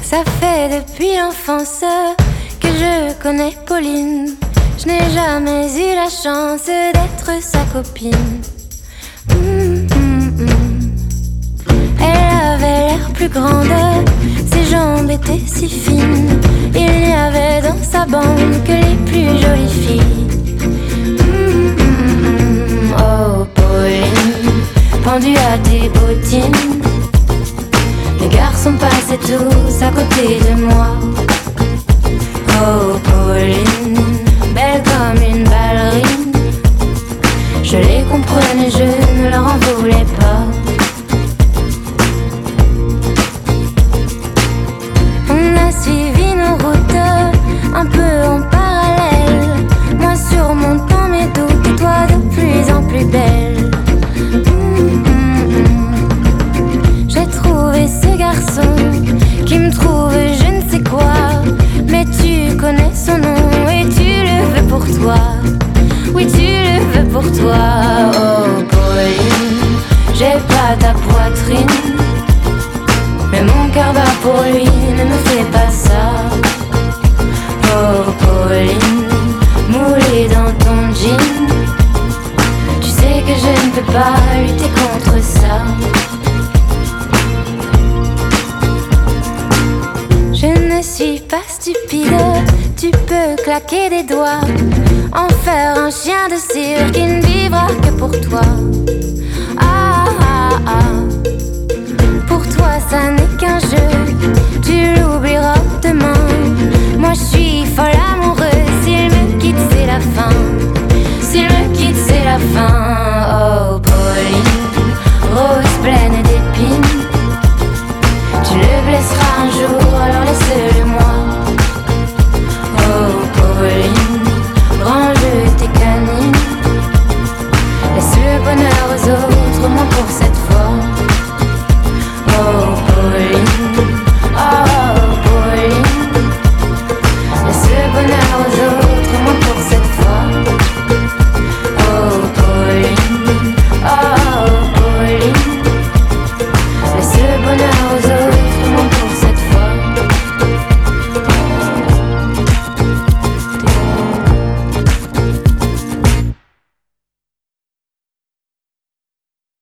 Ça fait depuis l'enfance que je connais Pauline. Je n'ai jamais eu la chance d'être sa copine. Elle avait l'air plus grande, ses jambes étaient si fines. Il n'y avait dans sa bande que les plus jolies filles. Oh Pauline, pendue à tes bottines. Les garçons passaient tous à côté de moi. Oh Pauline, belle comme une ballerine. Je les comprenais, je ne leur en voulais pas. On a suivi nos routes un peu en parallèle. Moi surmontant mes doutes et toi de plus en plus belle. J'ai trouvé ce garçon qui me trouve je ne sais quoi. Mais tu connais son nom et tu le veux pour toi. Oui, tu le veux pour toi. Oh Pauline, j'ai pas ta poitrine, mais mon cœur bat pour lui, ne me fais pas ça. Oh Pauline, moulée dans ton jean, tu sais que je ne peux pas lutter contre ça. Je ne suis pas stupide, tu peux claquer des doigts, en faire un chien de cirque qui ne vivra que pour toi. Ah ah ah, pour toi ça n'est qu'un jeu, tu l'oublieras demain. Moi je suis folle amoureuse, s'il me quitte c'est la fin. S'il me quitte c'est la fin. Oh Pauline, rose pleine d'épines, tu le blesseras un jour, alors laisse-le